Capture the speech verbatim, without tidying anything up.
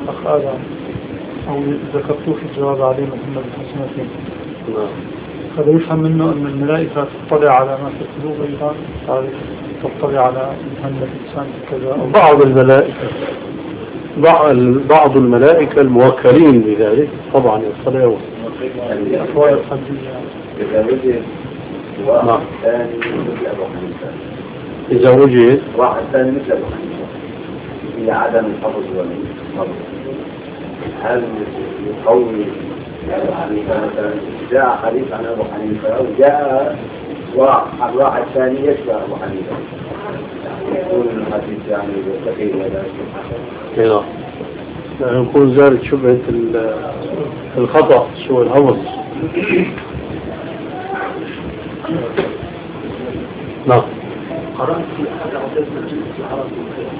أخ آدم أو ذكرتوه في الجواب عليه محمد الحسنتين. هذا يفهم منه أن الملائكة تطلع على ما في القلوب أيضا، تعرف تطلع على مهمة الإنسان كذا. بعض الملائكة بعض الملائكة الموكلين بذلك طبعا يطلعون الأفواه القلبية. إذا وجد واحد ثاني مثل أبو حنيفة إذا وجد واحد ثاني مثل أبو حنيفة في عدم الحفظ والحفظ، هل يقوي أبو حنيفة مثلا؟ جاء حديث عن أبو حنيفة وجاء واحد واحد ثاني يشبه أبو حنيفة، يكون الحديث يعني ثقيل ولا كذا، يعني يكون زالت شبهة الخطأ سوى الهوس. نعم. قرأت في أحد عدد الجنس العربي